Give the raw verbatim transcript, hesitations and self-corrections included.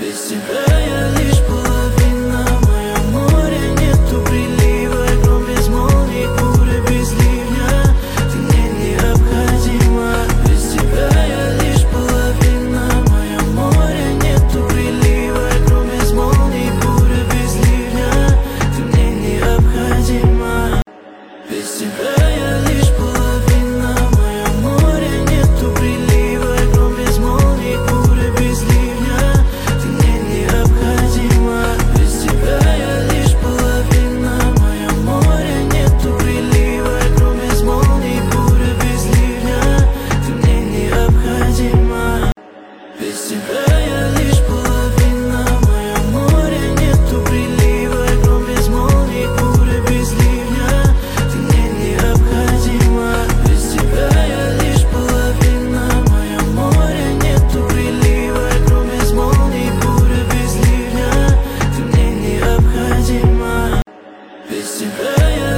Без тебя я лишь половина, мое море нету прилива, гром без молний, буря без ливня, ты мне необходима. Без тебя я лишь половина, мое море нету прилива, гром без молний, буря без ливня, ты мне необходима. Без тебя я лишь половина, мое море нету прилива, гром без молний, буря без ливня, ты мне необходима. Без тебя я лишь половина, мое море нету прилива, гром без молний, буря без ливня, ты мне необходима. Без тебя я лишь половина, мое море нету прилива, гром без молний, буря без ливня, ты мне необходима. Без тебя я лишь половина, мое море нету прилива, гром без молний, буря без ливня, ты мне необходима. Без тебя я